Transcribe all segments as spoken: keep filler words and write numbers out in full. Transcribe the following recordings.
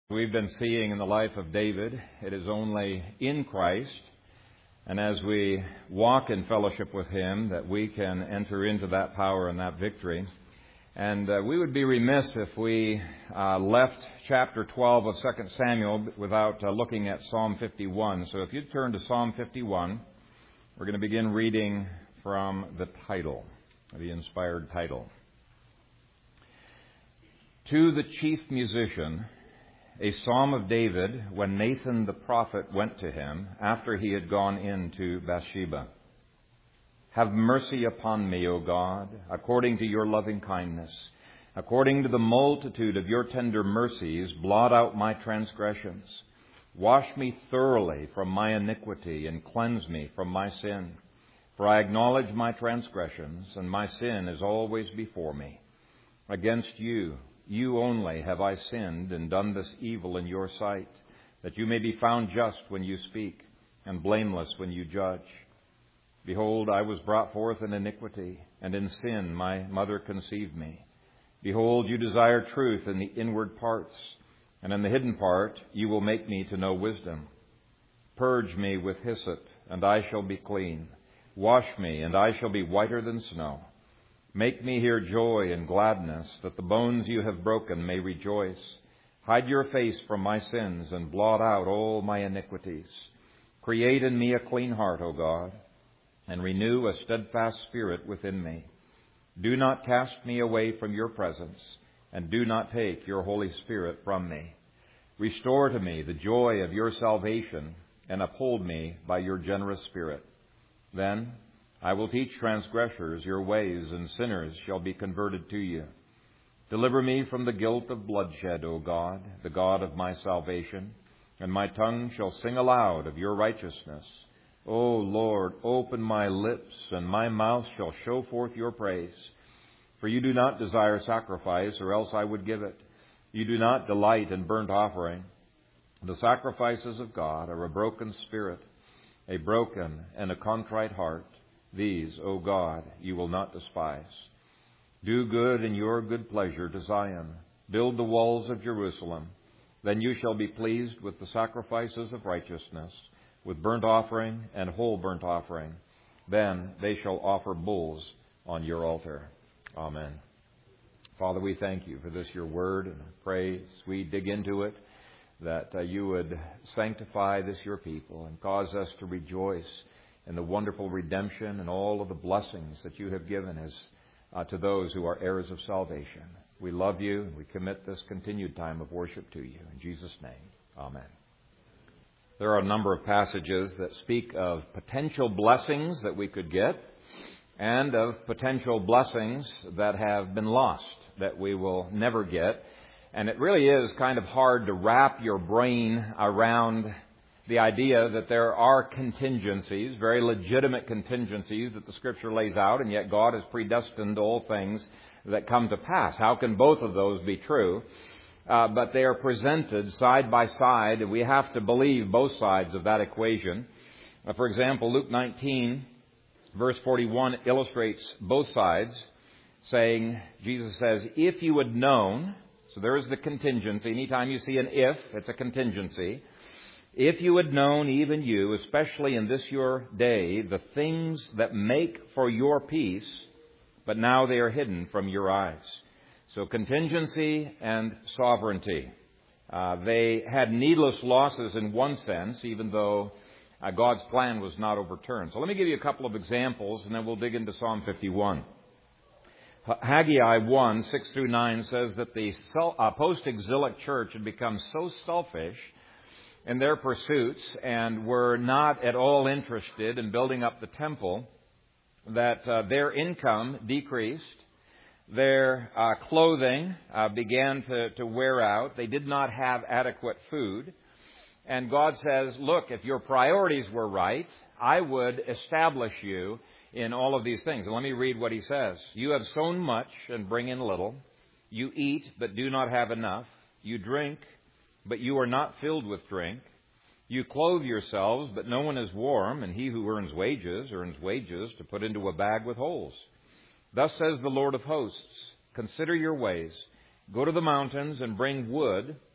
We've been seeing in the life of David, it is only in Christ, and as we walk in fellowship with Him, that we can enter into that power and that victory. And uh, we would be remiss if we uh, left chapter twelve of Second Samuel without uh, looking at Psalm fifty-one. So if you turn to Psalm fifty-one, we're going to begin reading from the title, the inspired title. To the chief musician, a psalm of David when Nathan the prophet went to him after he had gone in to Bathsheba. Have mercy upon me, O God, according to your loving kindness. According to the multitude of your tender mercies, blot out my transgressions. Wash me thoroughly from my iniquity and cleanse me from my sin. For I acknowledge my transgressions, and my sin is always before me. Against you, You only have I sinned and done this evil in your sight, that you may be found just when you speak and blameless when you judge. Behold, I was brought forth in iniquity, and in sin my mother conceived me. Behold, you desire truth in the inward parts, and in the hidden part you will make me to know wisdom. Purge me with hyssop, and I shall be clean. Wash me, and I shall be whiter than snow. Make me hear joy and gladness, that the bones you have broken may rejoice. Hide your face from my sins and blot out all my iniquities. Create in me a clean heart, O God, and renew a steadfast spirit within me. Do not cast me away from your presence, and do not take your Holy Spirit from me. Restore to me the joy of your salvation, and uphold me by your generous Spirit. Then I will teach transgressors your ways, and sinners shall be converted to you. Deliver me from the guilt of bloodshed, O God, the God of my salvation, and my tongue shall sing aloud of your righteousness. O Lord, open my lips, and my mouth shall show forth your praise. For you do not desire sacrifice, or else I would give it. You do not delight in burnt offering. The sacrifices of God are a broken spirit, a broken and a contrite heart. These, O God, you will not despise. Do good in your good pleasure to Zion. Build the walls of Jerusalem. Then you shall be pleased with the sacrifices of righteousness, with burnt offering and whole burnt offering. Then they shall offer bulls on your altar. Amen. Father, we thank you for this, your word, and pray as we dig into it, that uh, you would sanctify this, your people, and cause us to rejoice and the wonderful redemption and all of the blessings that you have given us uh, to those who are heirs of salvation. We love you, and we commit this continued time of worship to you. In Jesus' name, amen. There are a number of passages that speak of potential blessings that we could get and of potential blessings that have been lost, that we will never get. And it really is kind of hard to wrap your brain around the idea that there are contingencies, very legitimate contingencies that the Scripture lays out, and yet God has predestined all things that come to pass. How can both of those be true? Uh, but they are presented side by side, and we have to believe both sides of that equation. Uh, for example, Luke nineteen, verse forty-one illustrates both sides, saying, Jesus says, if you had known, so there is the contingency. Anytime you see an if, it's a contingency. If you had known, even you, especially in this your day, the things that make for your peace, but now they are hidden from your eyes. So contingency and sovereignty. Uh, they had needless losses in one sense, even though uh, God's plan was not overturned. So let me give you a couple of examples, and then we'll dig into Psalm fifty-one. Haggai one, six through nine says that the uh, post-exilic church had become so selfish in their pursuits and were not at all interested in building up the temple that uh, their income decreased. Their uh, clothing uh, began to, to wear out. They did not have adequate food. And God says, look, if your priorities were right, I would establish you in all of these things. And let me read what he says. You have sown much and bring in little. You eat but do not have enough. You drink but you are not filled with drink. You clothe yourselves, but no one is warm, and he who earns wages earns wages to put into a bag with holes. Thus says the Lord of hosts, consider your ways. Go to the mountains and bring wood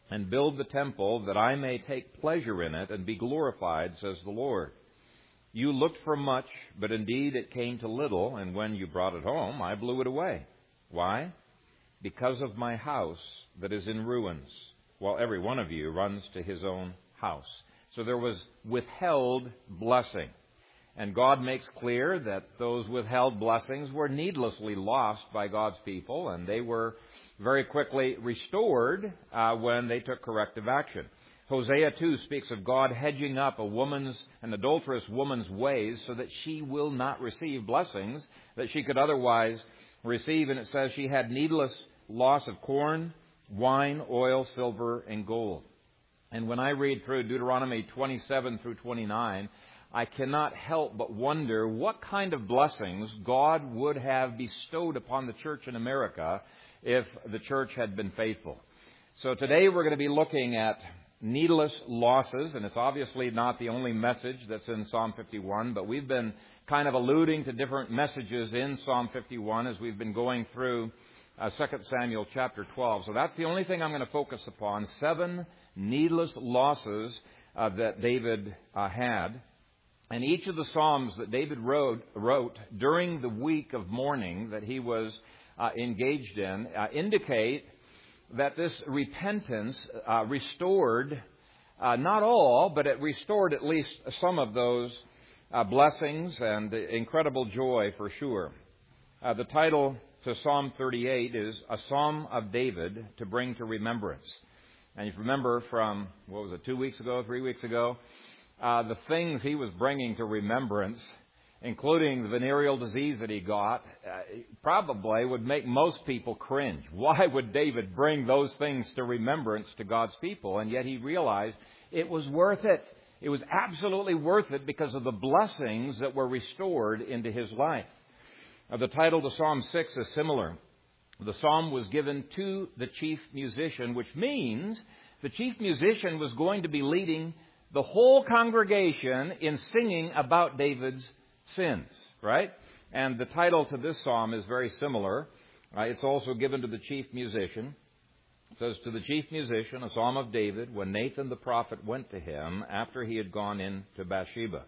and build the temple, that I may take pleasure in it and be glorified, says the Lord. You looked for much, but indeed it came to little, and when you brought it home, I blew it away. Why? Because of my house that is in ruins, while every one of you runs to his own house. So there was withheld blessing. And God makes clear that those withheld blessings were needlessly lost by God's people, and they were very quickly restored uh, when they took corrective action. Hosea two speaks of God hedging up a woman's, an adulterous woman's ways so that she will not receive blessings that she could otherwise receive. And it says she had needless loss of corn, wine, oil, silver, and gold. And when I read through Deuteronomy twenty-seven through twenty-nine, I cannot help but wonder what kind of blessings God would have bestowed upon the church in America if the church had been faithful. So today we're going to be looking at needless losses, and it's obviously not the only message that's in Psalm fifty-one, but we've been kind of alluding to different messages in Psalm fifty-one as we've been going through uh, Second Samuel chapter twelve. So that's the only thing I'm going to focus upon, seven needless losses uh, that David uh, had. And each of the Psalms that David wrote, wrote during the week of mourning that he was uh, engaged in uh, indicate that this repentance uh, restored, uh, not all, but it restored at least some of those uh, blessings and incredible joy for sure. Uh, the title to Psalm thirty-eight is A Psalm of David to Bring to Remembrance. And if you remember from, what was it, two weeks ago, three weeks ago, uh, the things he was bringing to remembrance, including the venereal disease that he got, uh, probably would make most people cringe. Why would David bring those things to remembrance to God's people? And yet he realized it was worth it. It was absolutely worth it because of the blessings that were restored into his life. Now, the title to Psalm six is similar. The psalm was given to the chief musician, which means the chief musician was going to be leading the whole congregation in singing about David's sins, right? And the title to this psalm is very similar. Uh, it's also given to the chief musician. It says, to the chief musician, a psalm of David, when Nathan the prophet went to him after he had gone in to Bathsheba.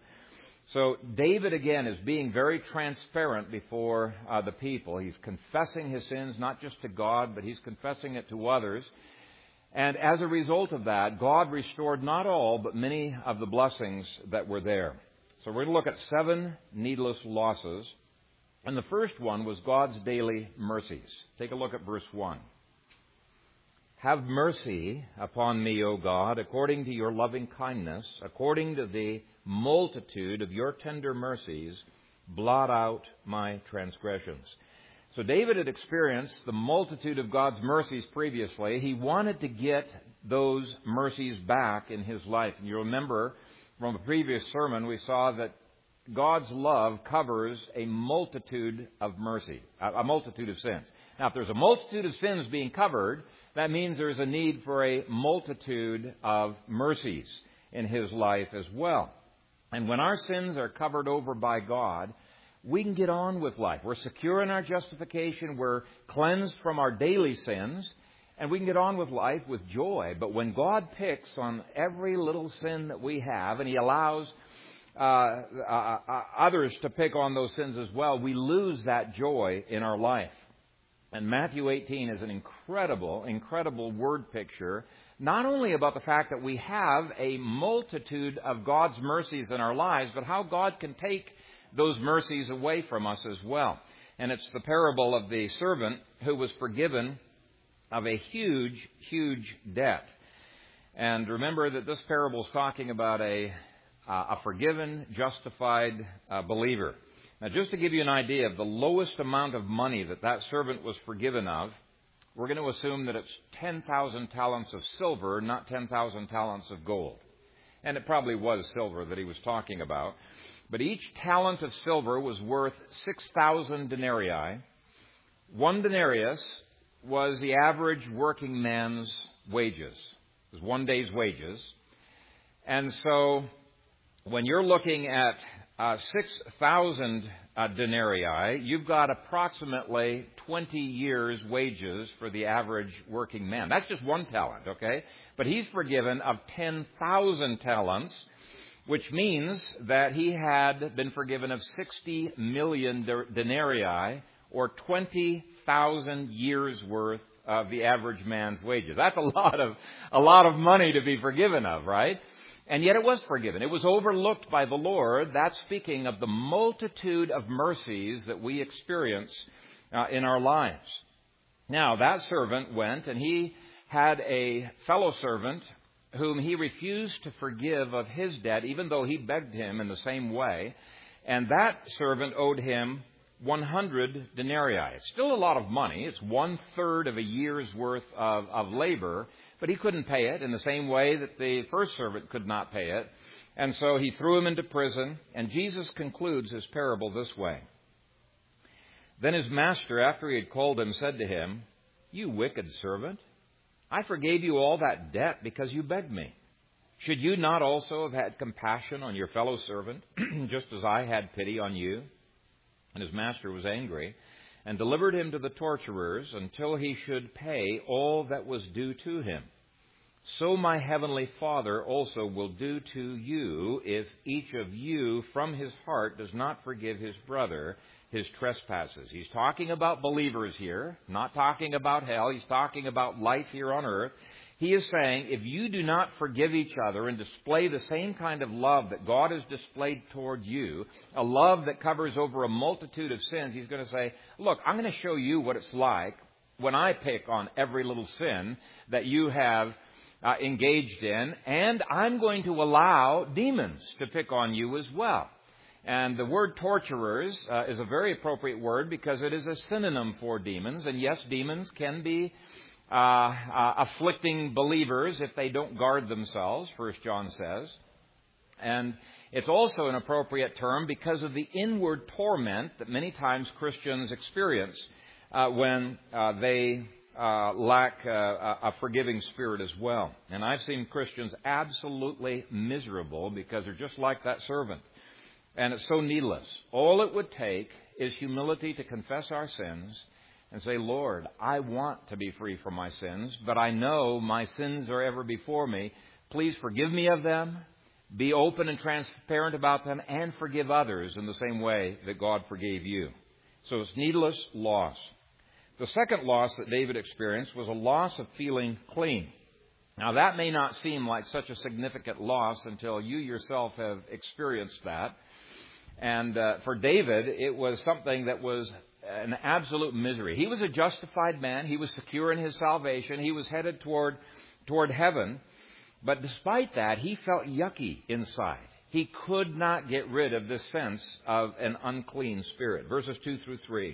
So David, again, is being very transparent before uh, the people. He's confessing his sins, not just to God, but he's confessing it to others. And as a result of that, God restored not all, but many of the blessings that were there. So we're going to look at seven needless losses. And the first one was God's daily mercies. Take a look at verse one. Have mercy upon me, O God, according to your loving kindness, according to the multitude of your tender mercies, blot out my transgressions. So David had experienced the multitude of God's mercies previously. He wanted to get those mercies back in his life. And you remember from a previous sermon, we saw that God's love covers a multitude of mercy, a multitude of sins. Now, if there's a multitude of sins being covered, that means there's a need for a multitude of mercies in his life as well. And when our sins are covered over by God, we can get on with life. We're secure in our justification. We're cleansed from our daily sins. And we can get on with life with joy. But when God picks on every little sin that we have, and He allows uh, uh, uh, others to pick on those sins as well, we lose that joy in our life. And Matthew eighteen is an incredible, incredible word picture, not only about the fact that we have a multitude of God's mercies in our lives, but how God can take those mercies away from us as well. And it's the parable of the servant who was forgiven of a huge, huge debt. And remember that this parable is talking about a, uh, a forgiven, justified uh, believer. Now, just to give you an idea of the lowest amount of money that that servant was forgiven of, we're going to assume that it's ten thousand talents of silver, not ten thousand talents of gold. And it probably was silver that he was talking about. But each talent of silver was worth six thousand denarii. One denarius was the average working man's wages. It was one day's wages. And so when you're looking at uh, six thousand uh, denarii, you've got approximately twenty years' wages for the average working man. That's just one talent, okay? But he's forgiven of ten thousand talents, which means that he had been forgiven of sixty million denarii, or twenty thousand years' worth of the average man's wages. That's a lot of a lot of money to be forgiven of, right? And yet it was forgiven. It was overlooked by the Lord. That's speaking of the multitude of mercies that we experience uh, in our lives. Now, that servant went, and he had a fellow servant whom he refused to forgive of his debt, even though he begged him in the same way. And that servant owed him one hundred denarii. It's still a lot of money. It's one-third of a year's worth of, of labor, but he couldn't pay it in the same way that the first servant could not pay it. And so he threw him into prison, and Jesus concludes his parable this way. Then his master, after he had called him, said to him, "You wicked servant, I forgave you all that debt because you begged me. Should you not also have had compassion on your fellow servant, just as I had pity on you?" And his master was angry and delivered him to the torturers until he should pay all that was due to him. So my heavenly Father also will do to you if each of you from his heart does not forgive his brother his trespasses. He's talking about believers here, not talking about hell. He's talking about life here on earth. He is saying, if you do not forgive each other and display the same kind of love that God has displayed toward you, a love that covers over a multitude of sins, he's going to say, look, I'm going to show you what it's like when I pick on every little sin that you have uh, engaged in, and I'm going to allow demons to pick on you as well. And the word torturers uh, is a very appropriate word because it is a synonym for demons. And yes, demons can be uh, uh, afflicting believers if they don't guard themselves, First John says. And it's also an appropriate term because of the inward torment that many times Christians experience uh, when uh, they uh, lack uh, a forgiving spirit as well. And I've seen Christians absolutely miserable because they're just like that servant. And it's so needless. All it would take is humility to confess our sins and say, Lord, I want to be free from my sins, but I know my sins are ever before me. Please forgive me of them, be open and transparent about them, and forgive others in the same way that God forgave you. So it's needless loss. The second loss that David experienced was a loss of feeling clean. Now, that may not seem like such a significant loss until you yourself have experienced that. And uh, for David, it was something that was an absolute misery. He was a justified man. He was secure in his salvation. He was headed toward toward heaven. But despite that, he felt yucky inside. He could not get rid of this sense of an unclean spirit. Verses two through three.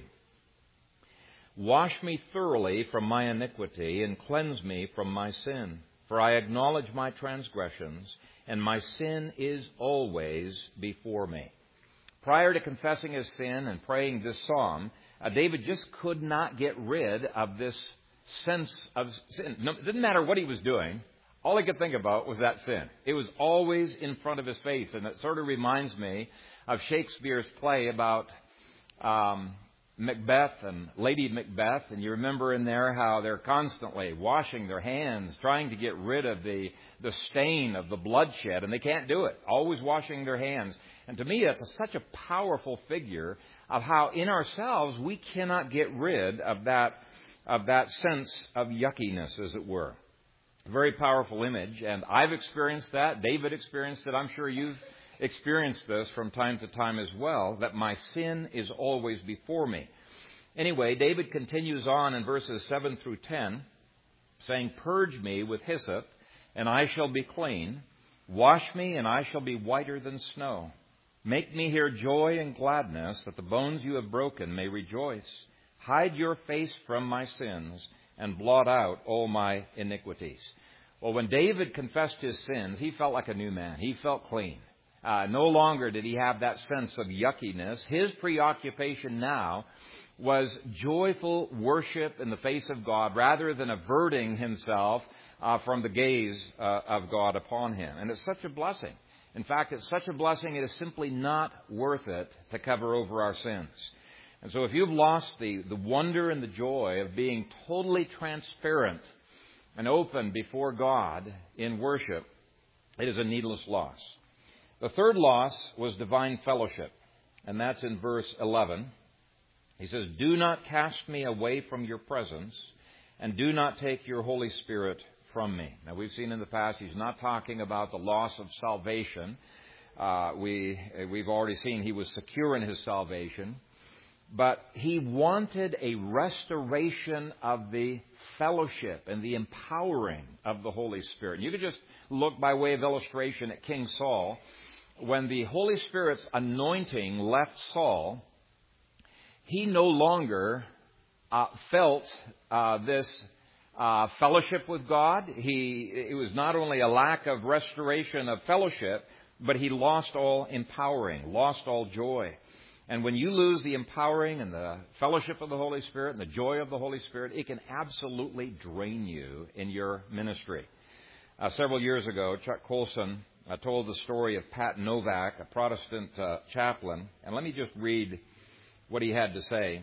Wash me thoroughly from my iniquity and cleanse me from my sin. For I acknowledge my transgressions, and my sin is always before me. Prior to confessing his sin and praying this psalm, uh, David just could not get rid of this sense of sin. No, it didn't matter what he was doing. All he could think about was that sin. It was always in front of his face. And it sort of reminds me of Shakespeare's play about um, Macbeth and Lady Macbeth. And you remember in there how they're constantly washing their hands, trying to get rid of the, the stain of the bloodshed. And they can't do it. Always washing their hands. And to me, that's a, such a powerful figure of how in ourselves we cannot get rid of that, of that sense of yuckiness, as it were. A very powerful image. And I've experienced that. David experienced it. I'm sure you've experienced this from time to time as well, that my sin is always before me. Anyway, David continues on in verses seven through ten, saying, Purge me with hyssop, and I shall be clean. Wash me, and I shall be whiter than snow. Make me hear joy and gladness, that the bones you have broken may rejoice. Hide your face from my sins, and blot out all my iniquities. Well, when David confessed his sins, he felt like a new man. He felt clean. Uh, no longer did he have that sense of yuckiness. His preoccupation now was joyful worship in the face of God rather than averting himself uh, from the gaze uh, of God upon him. And it's such a blessing. In fact, it's such a blessing, it is simply not worth it to cover over our sins. And so if you've lost the, the wonder and the joy of being totally transparent and open before God in worship, it is a needless loss. The third loss was divine fellowship, and that's in verse eleven. He says, "Do not cast me away from your presence, and do not take your Holy Spirit from me." Now, we've seen in the past he's not talking about the loss of salvation. Uh, we, we've already seen he was secure in his salvation. But he wanted a restoration of the fellowship and the empowering of the Holy Spirit. You could just look by way of illustration at King Saul. When the Holy Spirit's anointing left Saul, he no longer uh, felt uh, this uh, fellowship with God. He, it was not only a lack of restoration of fellowship, but he lost all empowering, lost all joy. And when you lose the empowering and the fellowship of the Holy Spirit and the joy of the Holy Spirit, it can absolutely drain you in your ministry. Uh, several years ago, Chuck Colson uh, told the story of Pat Novak, a Protestant uh, chaplain. And let me just read what he had to say.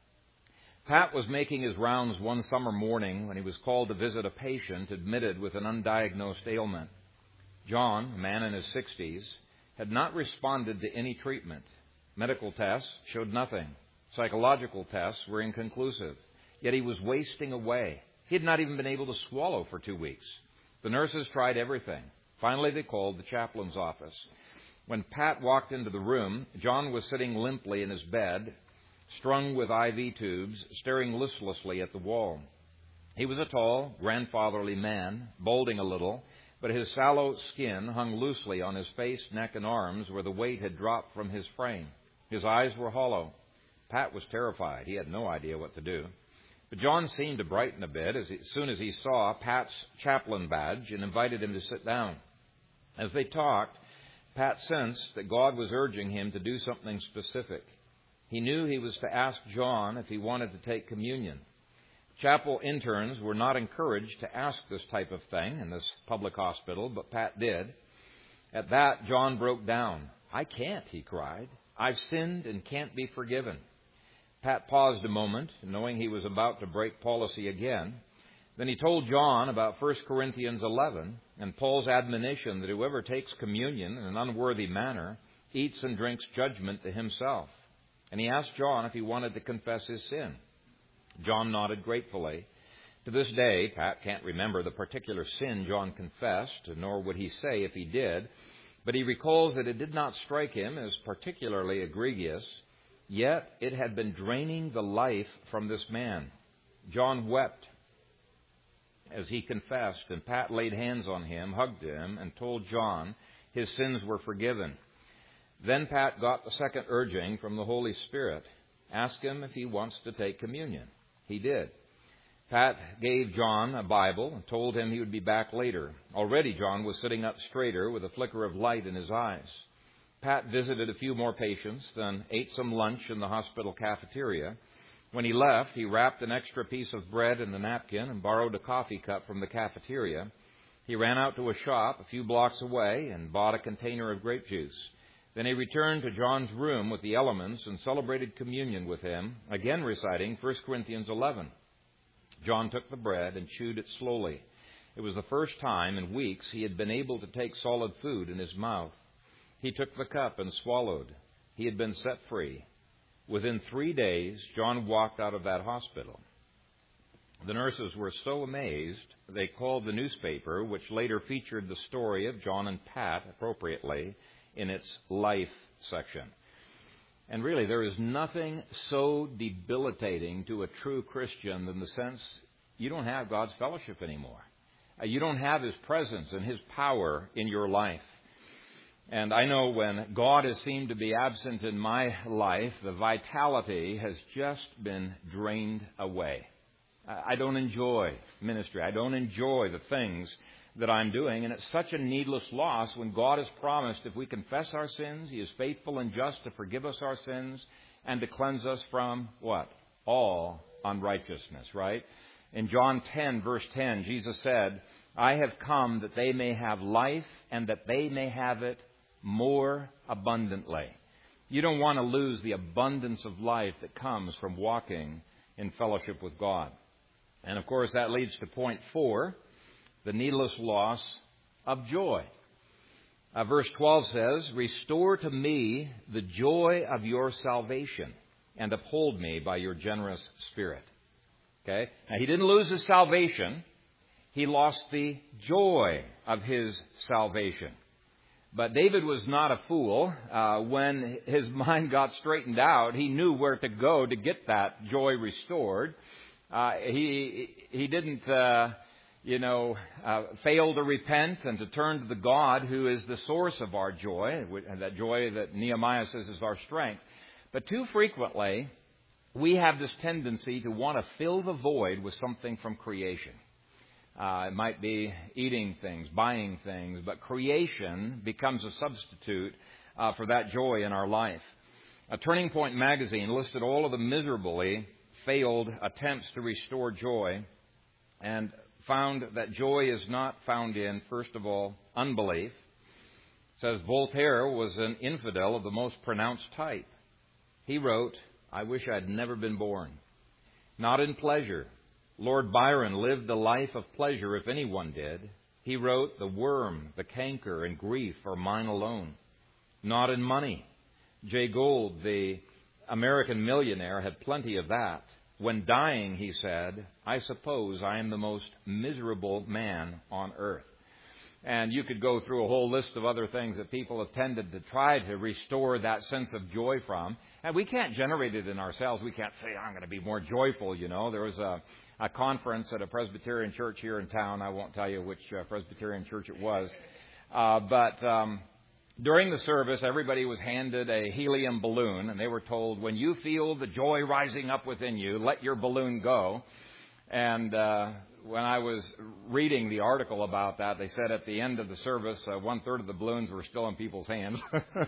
Pat was making his rounds one summer morning when he was called to visit a patient admitted with an undiagnosed ailment. John, a man in his sixties, had not responded to any treatment. Medical tests showed nothing. Psychological tests were inconclusive. Yet he was wasting away. He had not even been able to swallow for two weeks. The nurses tried everything. Finally, they called the chaplain's office. When Pat walked into the room, John was sitting limply in his bed, strung with I V tubes, staring listlessly at the wall. He was a tall, grandfatherly man, balding a little, but his sallow skin hung loosely on his face, neck, and arms where the weight had dropped from his frame. His eyes were hollow. Pat was terrified. He had no idea what to do. But John seemed to brighten a bit as, he, as soon as he saw Pat's chaplain badge and invited him to sit down. As they talked, Pat sensed that God was urging him to do something specific. He knew he was to ask John if he wanted to take communion. Chapel interns were not encouraged to ask this type of thing in this public hospital, but Pat did. At that, John broke down. "I can't," he cried. "I've sinned and can't be forgiven." Pat paused a moment, knowing he was about to break policy again. Then he told John about First Corinthians eleven and Paul's admonition that whoever takes communion in an unworthy manner eats and drinks judgment to himself. And he asked John if he wanted to confess his sin. John nodded gratefully. To this day, Pat can't remember the particular sin John confessed, nor would he say if he did, but he recalls that it did not strike him as particularly egregious, yet it had been draining the life from this man. John wept as he confessed, and Pat laid hands on him, hugged him, and told John his sins were forgiven. Then Pat got the second urging from the Holy Spirit. Ask him if he wants to take communion. He did. Pat gave John a Bible and told him he would be back later. Already John was sitting up straighter with a flicker of light in his eyes. Pat visited a few more patients, then ate some lunch in the hospital cafeteria. When he left, he wrapped an extra piece of bread in the napkin and borrowed a coffee cup from the cafeteria. He ran out to a shop a few blocks away and bought a container of grape juice. Then he returned to John's room with the elements and celebrated communion with him, again reciting First Corinthians eleven. John took the bread and chewed it slowly. It was the first time in weeks he had been able to take solid food in his mouth. He took the cup and swallowed. He had been set free. Within three days, John walked out of that hospital. The nurses were so amazed, they called the newspaper, which later featured the story of John and Pat appropriately in its life section. And really, there is nothing so debilitating to a true Christian than the sense you don't have God's fellowship anymore. You don't have His presence and His power in your life. And I know when God has seemed to be absent in my life, the vitality has just been drained away. I don't enjoy ministry. I don't enjoy the things that I'm doing. And it's such a needless loss when God has promised if we confess our sins, He is faithful and just to forgive us our sins and to cleanse us from what? all unrighteousness, right? In John ten, verse ten, Jesus said, I have come that they may have life and that they may have it more abundantly. You don't want to lose the abundance of life that comes from walking in fellowship with God. And of course, that leads to point four, the needless loss of joy. Uh, verse twelve says, restore to me the joy of your salvation and uphold me by your generous spirit. Okay? Now, he didn't lose his salvation. He lost the joy of his salvation. But David was not a fool. Uh, when his mind got straightened out, he knew where to go to get that joy restored. Uh, he he didn't, uh, you know, uh, fail to repent and to turn to the God who is the source of our joy, and that joy that Nehemiah says is our strength. But too frequently, we have this tendency to want to fill the void with something from creation. Uh, it might be eating things, buying things, but creation becomes a substitute uh, for that joy in our life. A Turning Point magazine listed all of the miserably failed attempts to restore joy and found that joy is not found in, first of all, unbelief. It says Voltaire was an infidel of the most pronounced type. He wrote, I wish I'd never been born. Not in pleasure. Lord Byron lived a life of pleasure if anyone did. He wrote, the worm, the canker, and grief are mine alone. Not in money. Jay Gould, the American millionaire, had plenty of that. When dying, he said, I suppose I am the most miserable man on earth. And you could go through a whole list of other things that people have tended to try to restore that sense of joy from. And we can't generate it in ourselves. We can't say, I'm going to be more joyful, you know. There was a, a conference at a Presbyterian church here in town. I won't tell you which uh, Presbyterian church it was. Uh, but um, during the service, everybody was handed a helium balloon. And they were told, when you feel the joy rising up within you, let your balloon go. And uh, when I was reading the article about that, they said at the end of the service, uh, one-third of the balloons were still in people's hands.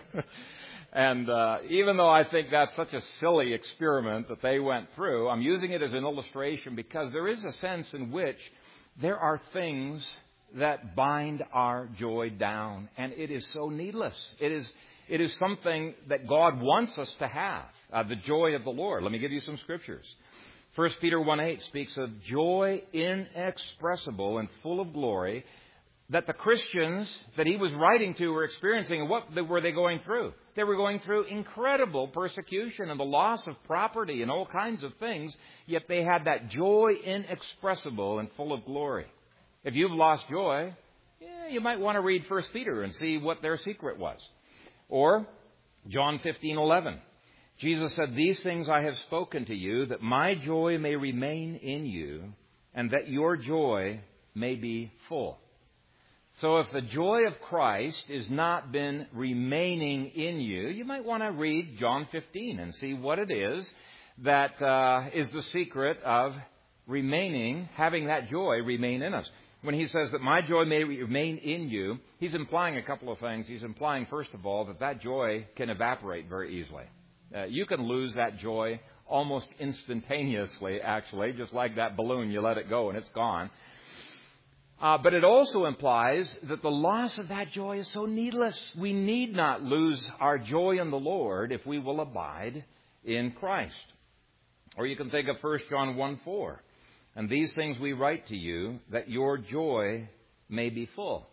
And uh, even though I think that's such a silly experiment that they went through, I'm using it as an illustration because there is a sense in which there are things that bind our joy down. And it is so needless. It is, it is something that God wants us to have, uh, the joy of the Lord. Let me give you some scriptures. First Peter one eight speaks of joy inexpressible and full of glory that the Christians that he was writing to were experiencing. And what were they going through? They were going through incredible persecution and the loss of property and all kinds of things, yet they had that joy inexpressible and full of glory. If you've lost joy, yeah, you might want to read First Peter and see what their secret was. Or John fifteen eleven. Jesus said, these things I have spoken to you, that my joy may remain in you, and that your joy may be full. So if the joy of Christ has not been remaining in you, you might want to read John fifteen and see what it is that uh, is the secret of remaining, having that joy remain in us. When he says that my joy may remain in you, he's implying a couple of things. He's implying, first of all, that that joy can evaporate very easily. Uh, you can lose that joy almost instantaneously, actually, just like that balloon. You let it go and it's gone. Uh, but it also implies that the loss of that joy is so needless. We need not lose our joy in the Lord if we will abide in Christ. Or you can think of First John one four. And these things we write to you, that your joy may be full.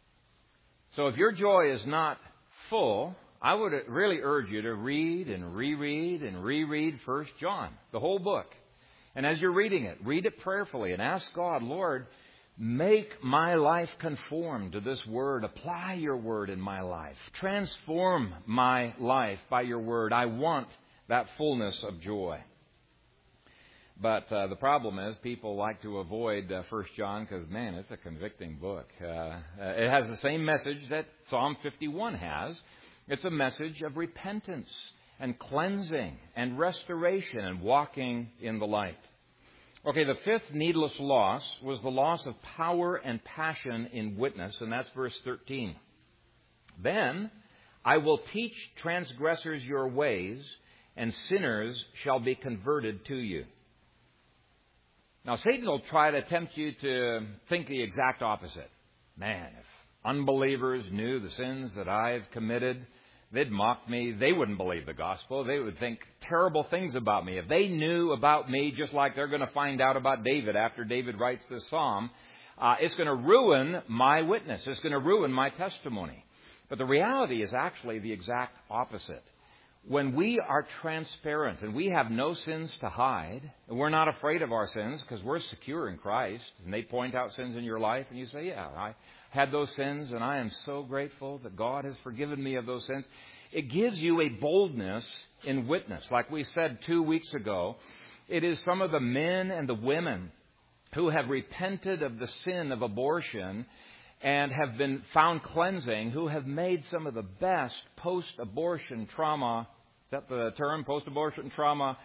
So if your joy is not full, I would really urge you to read and reread and reread First John, the whole book. And as you're reading it, read it prayerfully and ask God, Lord, make my life conform to this word. Apply your word in my life. Transform my life by your word. I want that fullness of joy. But uh, the problem is people like to avoid uh, First John because, man, it's a convicting book. Uh, uh, it has the same message that Psalm fifty-one has. It's a message of repentance and cleansing and restoration and walking in the light. Okay, the fifth needless loss was the loss of power and passion in witness, and that's verse thirteen. Then I will teach transgressors your ways, and sinners shall be converted to you. Now, Satan will try to tempt you to think the exact opposite. Man, if unbelievers knew the sins that I've committed, they'd mock me. They wouldn't believe the gospel. They would think terrible things about me. If they knew about me just like they're going to find out about David after David writes this psalm, uh, it's going to ruin my witness. It's going to ruin my testimony. But the reality is actually the exact opposite. When we are transparent and we have no sins to hide, and we're not afraid of our sins because we're secure in Christ, and they point out sins in your life, and you say, yeah, I had those sins, and I am so grateful that God has forgiven me of those sins. It gives you a boldness in witness. Like we said two weeks ago, it is some of the men and the women who have repented of the sin of abortion and have been found cleansing, who have made some of the best post-abortion trauma, is that the term, post-abortion trauma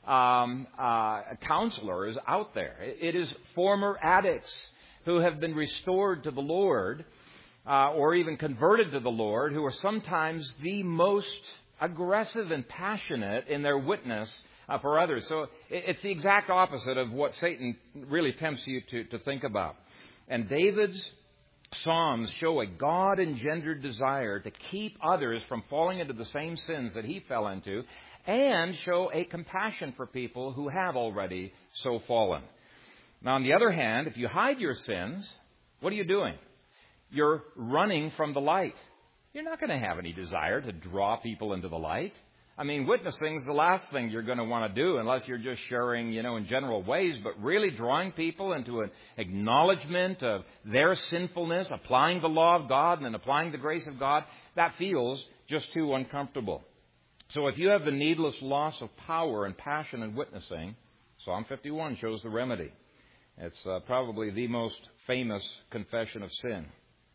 um, uh, counselors out there. It is former addicts who have been restored to the Lord uh, or even converted to the Lord, who are sometimes the most aggressive and passionate in their witness uh, for others. So it's the exact opposite of what Satan really tempts you to, to think about. And David's Psalms show a God-engendered desire to keep others from falling into the same sins that he fell into, and show a compassion for people who have already so fallen. Now, on the other hand, if you hide your sins, what are you doing? You're running from the light. You're not going to have any desire to draw people into the light. I mean, witnessing is the last thing you're going to want to do unless you're just sharing, you know, in general ways. But really drawing people into an acknowledgement of their sinfulness, applying the law of God and then applying the grace of God, that feels just too uncomfortable. So if you have the needless loss of power and passion in witnessing, Psalm fifty-one shows the remedy. It's uh, probably the most famous confession of sin.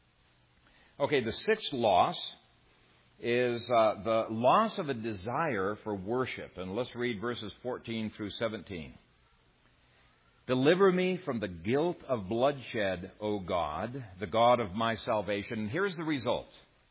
Okay, the sixth loss is uh, the loss of a desire for worship. And let's read verses fourteen through seventeen. Deliver me from the guilt of bloodshed, O God, the God of my salvation. And here's the result.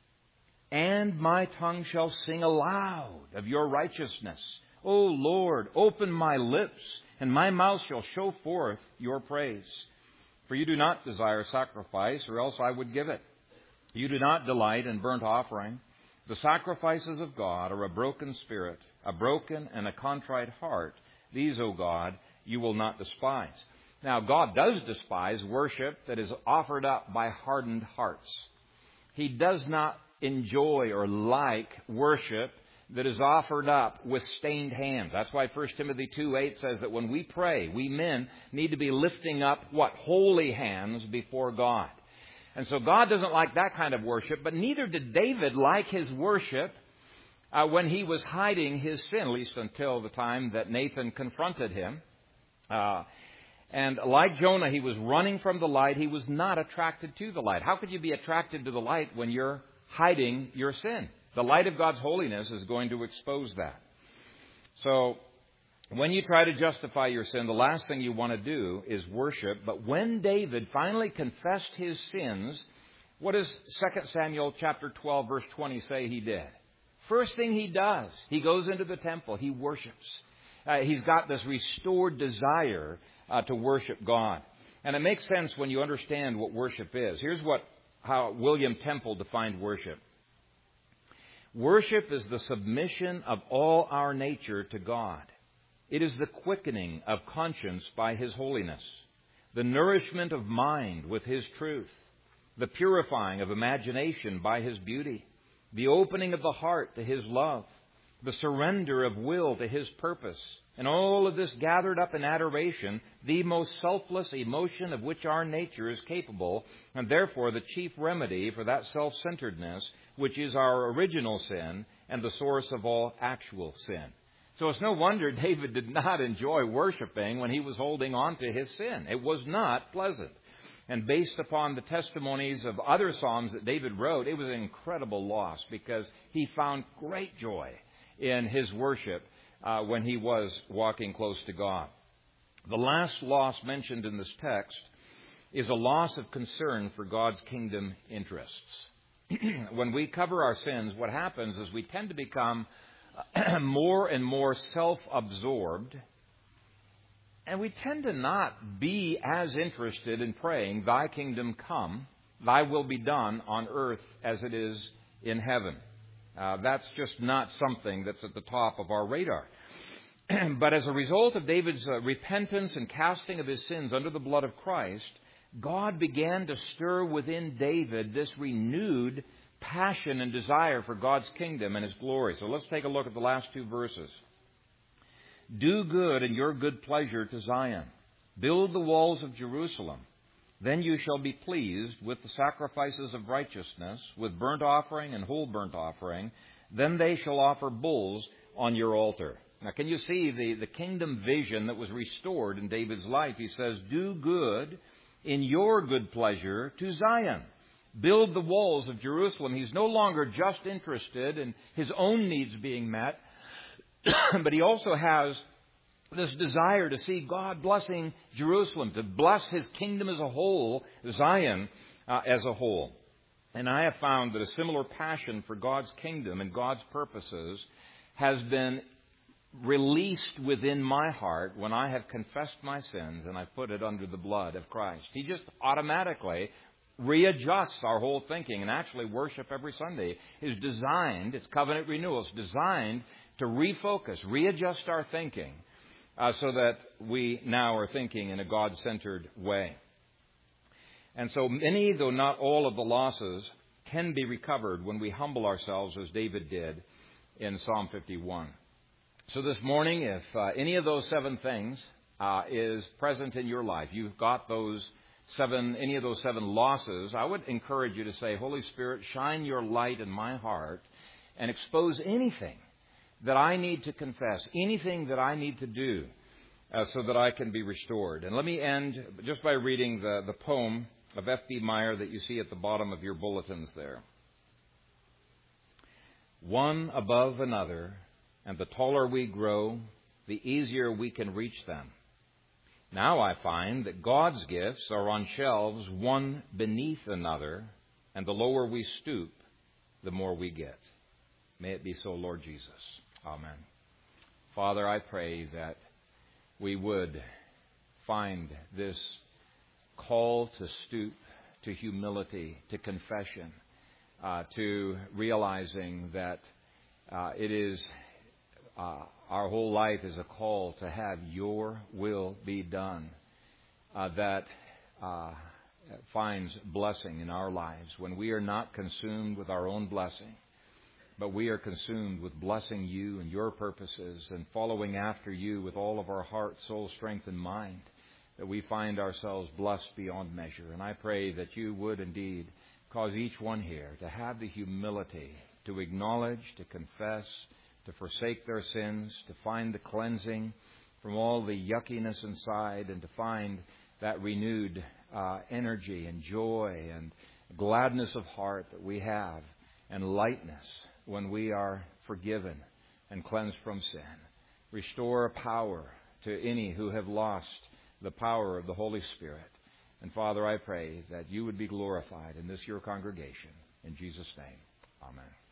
And my tongue shall sing aloud of your righteousness. O Lord, open my lips, and my mouth shall show forth your praise. For you do not desire sacrifice, or else I would give it. You do not delight in burnt offering. The sacrifices of God are a broken spirit, a broken and a contrite heart. These, O God, you will not despise. Now, God does despise worship that is offered up by hardened hearts. He does not enjoy or like worship that is offered up with stained hands. That's why First Timothy two eight says that when we pray, we men need to be lifting up what? Holy hands before God. And so God doesn't like that kind of worship, but neither did David like his worship uh, when he was hiding his sin, at least until the time that Nathan confronted him. Uh, and like Jonah, he was running from the light. He was not attracted to the light. How could you be attracted to the light when you're hiding your sin? The light of God's holiness is going to expose that. So when you try to justify your sin, the last thing you want to do is worship. But when David finally confessed his sins, what does Second Samuel chapter twelve, verse twenty say he did? First thing he does, he goes into the temple. He worships. Uh, he's got this restored desire uh, to worship God. And it makes sense when you understand what worship is. Here's what how William Temple defined worship. Worship is the submission of all our nature to God. It is the quickening of conscience by His holiness, the nourishment of mind with His truth, the purifying of imagination by His beauty, the opening of the heart to His love, the surrender of will to His purpose, and all of this gathered up in adoration, the most selfless emotion of which our nature is capable, and therefore the chief remedy for that self-centeredness, which is our original sin and the source of all actual sin. So it's no wonder David did not enjoy worshiping when he was holding on to his sin. It was not pleasant. And based upon the testimonies of other Psalms that David wrote, it was an incredible loss because he found great joy in his worship uh, when he was walking close to God. The last loss mentioned in this text is a loss of concern for God's kingdom interests. When we cover our sins, what happens is we tend to become uh, more and more self-absorbed, and we tend to not be as interested in praying, "Thy kingdom come, Thy will be done on earth as it is in heaven." Uh, that's just not something that's at the top of our radar. But as a result of David's uh, repentance and casting of his sins under the blood of Christ, God began to stir within David this renewed passion and desire for God's kingdom and His glory. So let's take a look at the last two verses. "Do good in your good pleasure to Zion. Build the walls of Jerusalem. Then you shall be pleased with the sacrifices of righteousness, with burnt offering and whole burnt offering. Then they shall offer bulls on your altar." Now, can you see the, the kingdom vision that was restored in David's life? He says, "Do good in your good pleasure to Zion. Build the walls of Jerusalem." He's no longer just interested in his own needs being met, but he also has this desire to see God blessing Jerusalem, to bless His kingdom as a whole, Zion uh, as a whole. And I have found that a similar passion for God's kingdom and God's purposes has been released within my heart when I have confessed my sins and I've put it under the blood of Christ. He just automatically readjusts our whole thinking, and actually worship every Sunday is designed, it's covenant renewal, it's designed to refocus, readjust our thinking uh, so that we now are thinking in a God-centered way. And so many, though not all, of the losses can be recovered when we humble ourselves as David did in Psalm fifty-one. So this morning, if uh, any of those seven things uh, is present in your life, you've got those seven, any of those seven losses, I would encourage you to say, "Holy Spirit, shine your light in my heart and expose anything that I need to confess, anything that I need to do uh, so that I can be restored." And let me end just by reading the, the poem of F B Meyer that you see at the bottom of your bulletins there. "One above another, and the taller we grow, the easier we can reach them. Now I find that God's gifts are on shelves one beneath another, and the lower we stoop, the more we get. May it be so, Lord Jesus. Amen." Father, I pray that we would find this call to stoop, to humility, to confession, uh, to realizing that uh, it is uh, our whole life is a call to have your will be done, uh, that uh, finds blessing in our lives when we are not consumed with our own blessing, but we are consumed with blessing you and your purposes and following after you with all of our heart, soul, strength, and mind, that we find ourselves blessed beyond measure. And I pray that you would indeed cause each one here to have the humility to acknowledge, to confess, to forsake their sins, to find the cleansing from all the yuckiness inside, and to find that renewed uh, energy and joy and gladness of heart that we have, and lightness when we are forgiven and cleansed from sin. Restore power to any who have lost the power of the Holy Spirit. And Father, I pray that you would be glorified in this your congregation. In Jesus' name, amen.